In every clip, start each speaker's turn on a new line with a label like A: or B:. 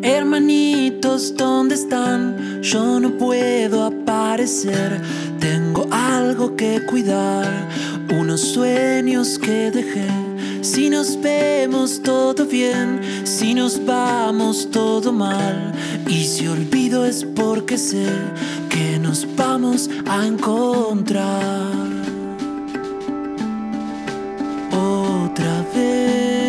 A: Hermanitos, ¿dónde están? Yo no puedo aparecer. Tengo algo que cuidar, unos sueños que dejé. Si nos vemos todo bien, si nos vamos todo mal. Y si olvido es porque sé que nos vamos a encontrar otra vez.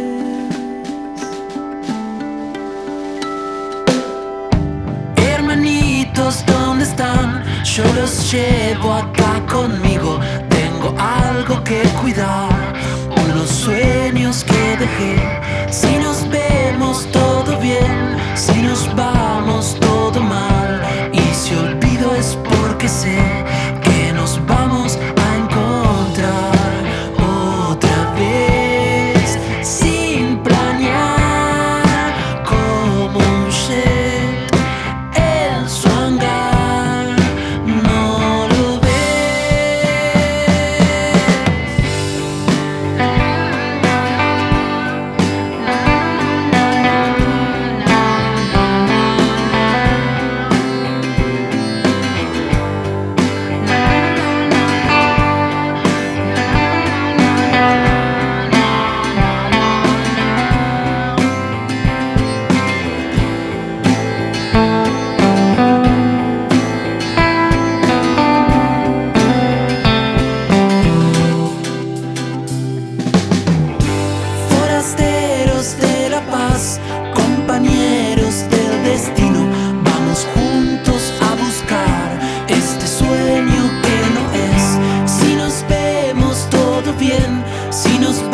A: Hermanitos, ¿dónde están? Yo los llevo acá conmigo. Tengo algo que cuidar, unos sueños que dejé. Si nos vemos todo bien, si nos vamos todo mal. Y si olvido es porque sé que nos vamos a encontrar otra vez, sin planear, como un jet en su hangar. No lo ves. Forasteros de la paz, compañeros del destino, vamos juntos a buscar este sueño que no es. Si nos vemos todo bien, si nos